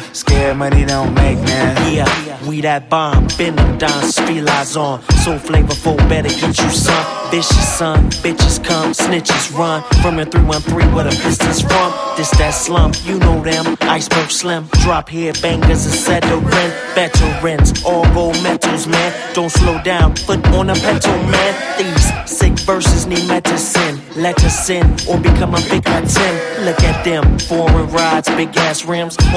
Scared money don't make, man. Yeah, we that bomb, been them dance, realize on. So flavorful, better get you some. Vicious son, bitches come, snitches run. From the 313 where the pistons from. This that slump, you know them. Iceberg Slim, drop here, bangers and settling. Veterans, all gold metals, man. Don't slow down, foot on the pedal, man. These sick verses need medicine. Let us in, or become a big 10. Look at them, foreign rides, big ass rims.